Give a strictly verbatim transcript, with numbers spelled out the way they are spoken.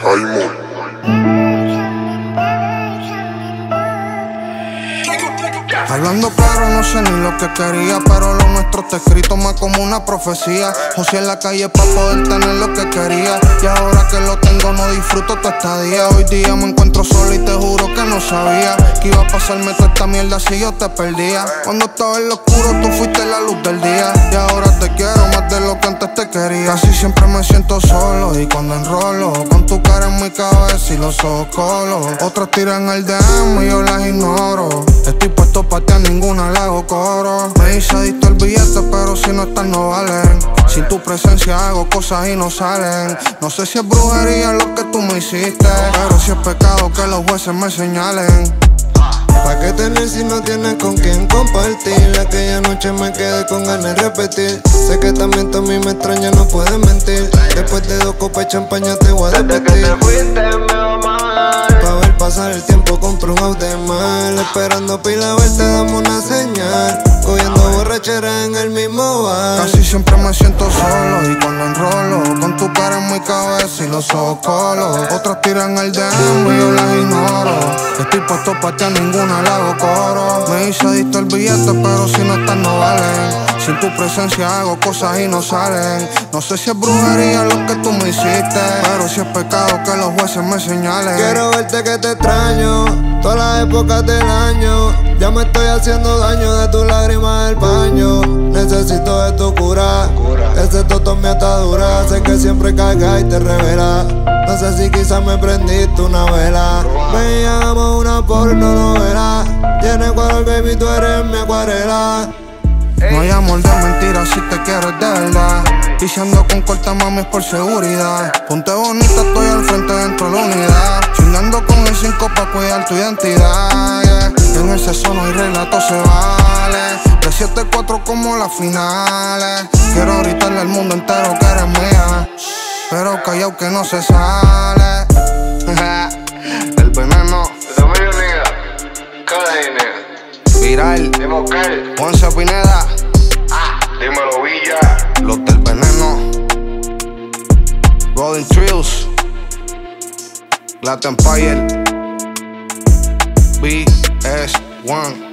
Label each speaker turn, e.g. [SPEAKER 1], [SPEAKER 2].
[SPEAKER 1] Jaimo.
[SPEAKER 2] Hablando claro, no sé ni lo que quería, pero lo nuestro está escrito más como una profecía. José en la calle pa' poder tener lo que quería, y ahora que lo tengo no disfruto tu estadía. Hoy día me encuentro solo y te juro que no sabía que iba a pasarme toda esta mierda si yo te perdía. Cuando estaba en lo oscuro tú fuiste la luz del día, y ahora te quiero más de lo que antes te quería. Casi siempre me siento solo y cuando enrolo con tu cara en mi cabeza y los ojos colos. Otras tiran el D M y yo las ignoro. Estoy puesto pa' ti, a ninguna le hago coro. Me hice adicto el billete, pero si no estás no valen. Sin tu presencia hago cosas y no salen. No sé si es brujería lo que tú me hiciste, pero si es pecado que los jueces me señalen.
[SPEAKER 3] ¿Pa' qué tener si no tienes con quién compartir? Aquella noche me quedé con ganas de repetir. Sé que también tú a mí me extraña, no puedes mentir. Después de dos copas de champaña te voy a
[SPEAKER 4] desde que te fuiste me va mal.
[SPEAKER 3] Pa' ver pasar el tiempo compro un Audemars. Esperando pila a ver te damos una señal. Cogiendo borrachera en el mismo bar.
[SPEAKER 2] Casi siempre me siento solo y cuando enrolo con tu cara en mi cabeza y los ojos colos. Otras tiran el D M y yo las ignoro. Estoy puesto pa' ti, a ninguna le hago coro. Me hice adicto el billete, pero si no estás no valen. Sin tu presencia hago cosas y no salen. No sé si es brujería lo que tú me hiciste, pero si es pecado que los jueces me señalen.
[SPEAKER 3] Quiero verte que te extraño, todas las épocas del año. Ya me estoy haciendo daño de tus lágrimas del baño. Necesito de tu cura, ese toto mi atadura. Sé que siempre carga y te revela. No sé si quizás me prendiste una vela. Veíamos una porno novela. Tiene cuadro, baby, tú eres mi acuarela.
[SPEAKER 2] No hay amor de mentira si te quieres de verdad. Y si ando con corta mami es por seguridad. Ponte bonita, estoy al frente dentro de la unidad. Chingando con el cinco pa' cuidar tu identidad, yeah. En el sexo no hay relato, se vale. De siete cuatro como las finales. Quiero gritarle al mundo entero que eres mía, pero callao que no se sale. El veneno.
[SPEAKER 4] Eso mío, nigga. Cada nigga.
[SPEAKER 2] Viral.
[SPEAKER 4] Dimo Cal.
[SPEAKER 2] Juanse Pineda.
[SPEAKER 4] Ah, dímelo Villa.
[SPEAKER 2] Los del veneno. Rolling Trills. Latin Empire. B S one.